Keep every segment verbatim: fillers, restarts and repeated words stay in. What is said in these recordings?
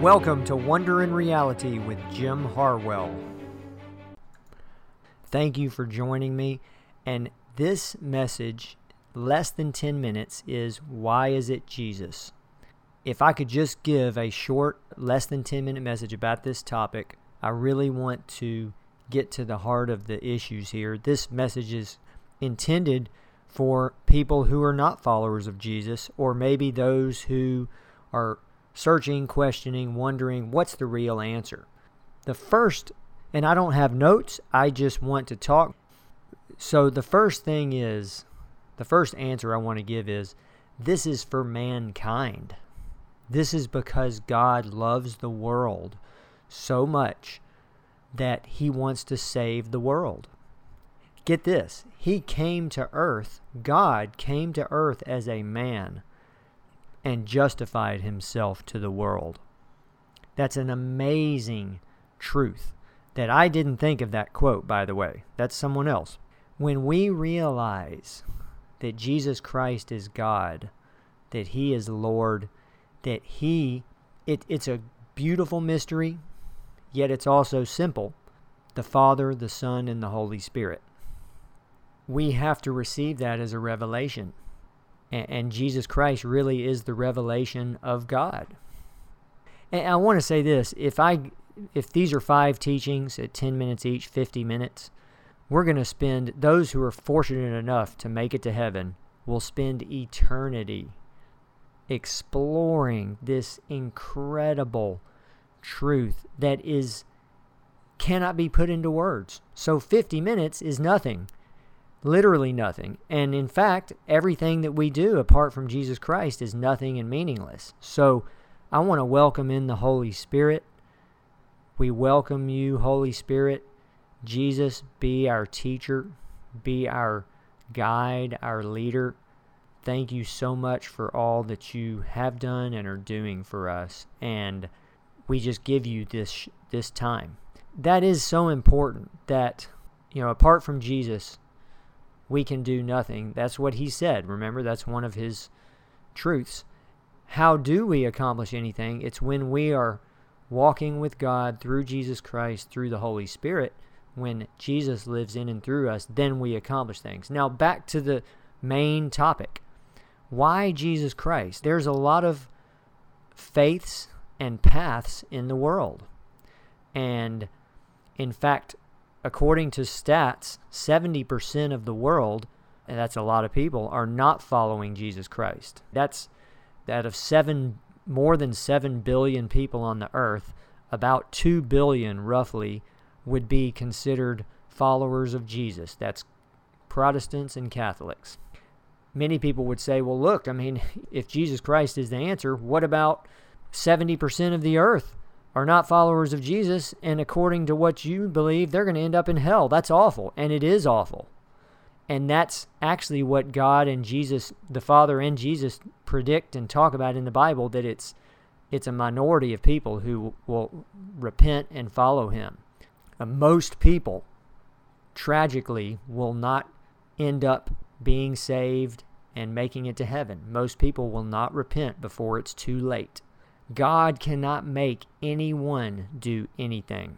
Welcome to Wonder in Reality with Jim Harwell. Thank you for joining me. And this message, less than ten minutes, is Why is it Jesus? If I could just give a short, less than ten minute message about this topic, I really want to get to the heart of the issues here. This message is intended for people who are not followers of Jesus, or maybe those who are searching, questioning, wondering what's the real answer. The first, and I don't have notes, I just want to talk. So the first thing is, the first answer I want to give is, this is for mankind. This is because God loves the world so much that He wants to save the world. Get this, He came to earth, God came to earth as a man and justified Himself to the world. That's an amazing truth that I didn't think of that quote, by the way. That's someone else. When we realize that Jesus Christ is God, that He is Lord, that He, it, it's a beautiful mystery, yet it's also simple. The Father, the Son, and the Holy Spirit. We have to receive that as a revelation. And, and Jesus Christ really is the revelation of God. And I want to say this, if I, if these are five teachings at ten minutes each, fifty minutes, we're going to spend, those who are fortunate enough to make it to heaven will spend eternity exploring this incredible truth that is cannot be put into words. So fifty minutes is nothing, literally nothing. And in fact, everything that we do apart from Jesus Christ is nothing and meaningless. So I want to welcome in the Holy Spirit. We welcome you, Holy Spirit. Jesus, be our teacher, be our guide, our leader. Thank you so much for all that you have done and are doing for us. And we just give you this this time. That is so important that, you know, apart from Jesus, we can do nothing. That's what He said. Remember, that's one of His truths. How do we accomplish anything? It's when we are walking with God through Jesus Christ, through the Holy Spirit. When Jesus lives in and through us, then we accomplish things. Now, back to the main topic. Why Jesus Christ? There's a lot of faiths and paths in the world. And in fact, according to stats, seventy percent of the world, and that's a lot of people, are not following Jesus Christ. That's that of seven, more than seven billion people on the earth, about two billion roughly would be considered followers of Jesus. That's Protestants and Catholics. Many people would say, well, look, I mean, if Jesus Christ is the answer, what about seventy percent of the earth are not followers of Jesus, and according to what you believe, they're going to end up in hell? That's awful, and it is awful. And that's actually what God and Jesus, the Father and Jesus, predict and talk about in the Bible, that it's it's a minority of people who will repent and follow Him. Uh, most people, tragically, will not end up being saved and making it to heaven. Most people will not repent before it's too late. God cannot make anyone do anything.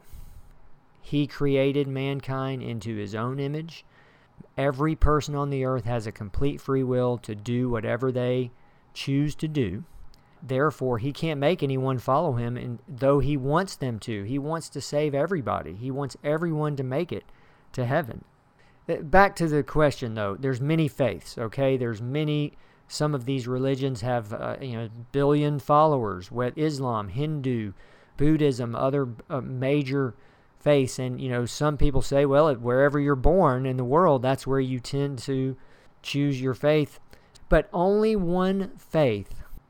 He created mankind into His own image. Every person on the earth has a complete free will to do whatever they choose to do. Therefore, He can't make anyone follow Him, and though He wants them to. He wants to save everybody. He wants everyone to make it to heaven. Back to the question, though. There's many faiths, okay? There's many... Some of these religions have, uh, you know, billion followers. What Islam, Hindu, Buddhism, other uh, major faiths, and you know, some people say, well, wherever you're born in the world, that's where you tend to choose your faith. But only one faith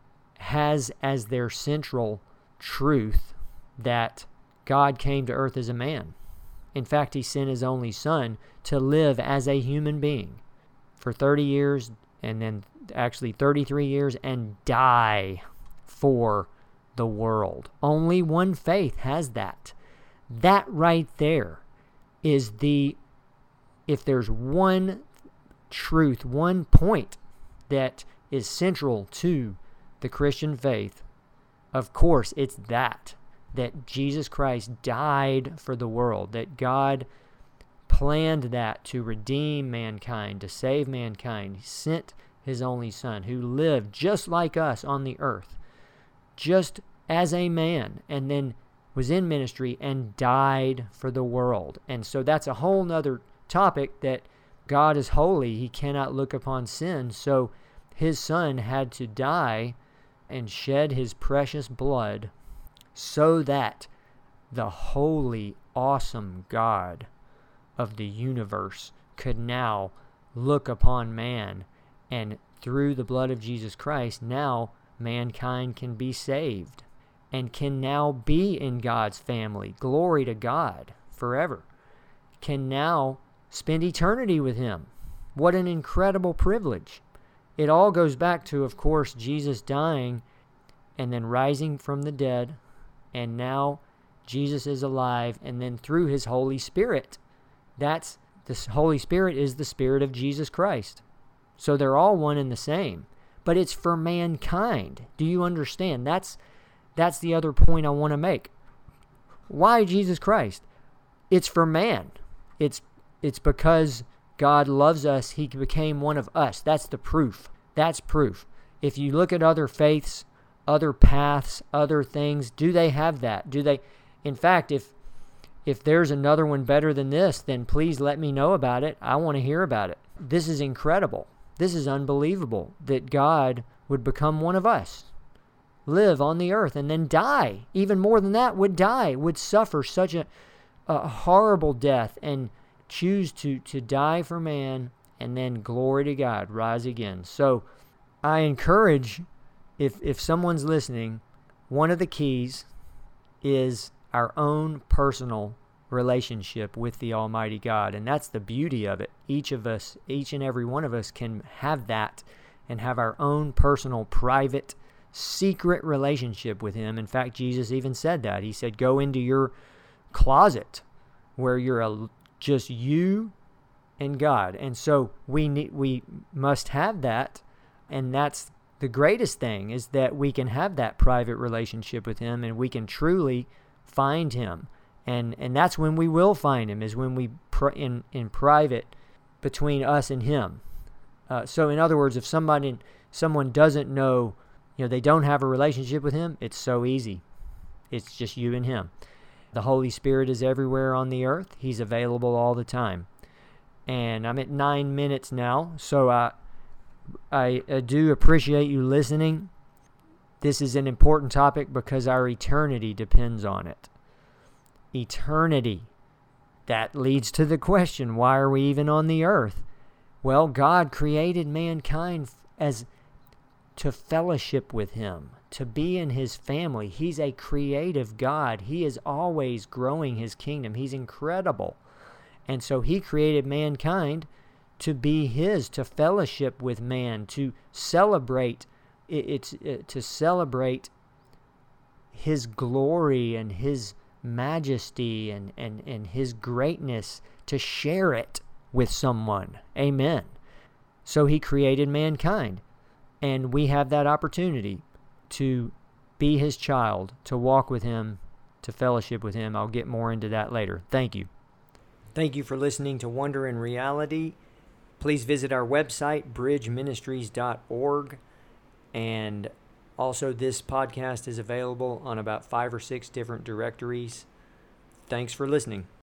has as their central truth that God came to earth as a man. In fact, He sent His only Son to live as a human being for thirty years, and then actually thirty-three years, and die for the world. Only one faith has that. That right there is the, if there's one truth, one point that is central to the Christian faith, Of course, it's that, that Jesus Christ died for the world, that God planned that to redeem mankind, to save mankind. He sent his only Son, who lived just like us on the earth, just as a man, and then was in ministry and died for the world. And so that's a whole nother topic, that God is holy. He cannot look upon sin. So his Son had to die and shed his precious blood so that the holy, awesome God of the universe could now look upon man, and through the blood of Jesus Christ, now mankind can be saved and can now be in God's family. Glory to God forever. Can now spend eternity with him. What an incredible privilege. It all goes back to, of course, Jesus dying and then rising from the dead, and now Jesus is alive, and then through his Holy Spirit. That's the Holy Spirit is the Spirit of Jesus Christ. So they're all one and the same, but it's for mankind. Do you understand? That's that's the other point I want to make. Why Jesus Christ? It's for man. It's it's because God loves us. He became one of us. That's the proof. That's proof. If you look at other faiths, other paths, other things, do they have that? Do they? In fact, if if there's another one better than this, then please let me know about it. I want to hear about it. This is incredible. This is unbelievable that God would become one of us, live on the earth, and then die. Even more than that, would die, would suffer such a, a horrible death, and choose to, to die for man, and then glory to God, rise again. So I encourage, if if someone's listening, one of the keys is our own personal relationship with the Almighty God. And that's the beauty of it. Each of us, each and every one of us can have that and have our own personal, private, secret relationship with him. In fact, Jesus even said that. He said, go into your closet where you're a, just you and God. And so we need, we must have that. And that's the greatest thing, is that we can have that private relationship with him, and we can truly find him. And and that's when we will find him, is when we pr- in in private between us and him. Uh, so in other words, if somebody someone doesn't know, you know, they don't have a relationship with him, it's so easy. It's just you and him. The Holy Spirit is everywhere on the earth. He's available all the time. And I'm at nine minutes now, so I I, I do appreciate you listening. This is an important topic because our eternity depends on it. Eternity. That leads to the question, why are we even on the earth? Well, God created mankind as to fellowship with him, to be in his family. He's a creative God. He is always growing his kingdom. He's incredible. And so he created mankind to be his, to fellowship with man, to celebrate it's it, to celebrate his glory and his majesty and, and, and his greatness, to share it with someone. Amen. So he created mankind, and we have that opportunity to be his child, to walk with him, to fellowship with him. I'll get more into that later. Thank you. Thank you for listening to Wonder in Reality. Please visit our website, bridge ministries dot org. And also, this podcast is available on about five or six different directories. Thanks for listening.